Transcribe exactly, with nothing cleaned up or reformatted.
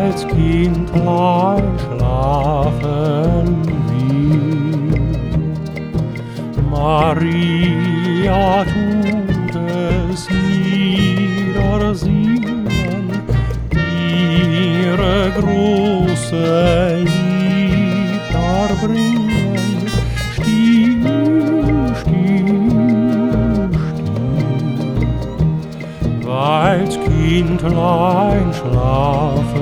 weil's Kindlein schlafen will. Maria tut es niedersingen, ihre große Lieb darbringen. Still, still, still, weil's Kindlein schlafen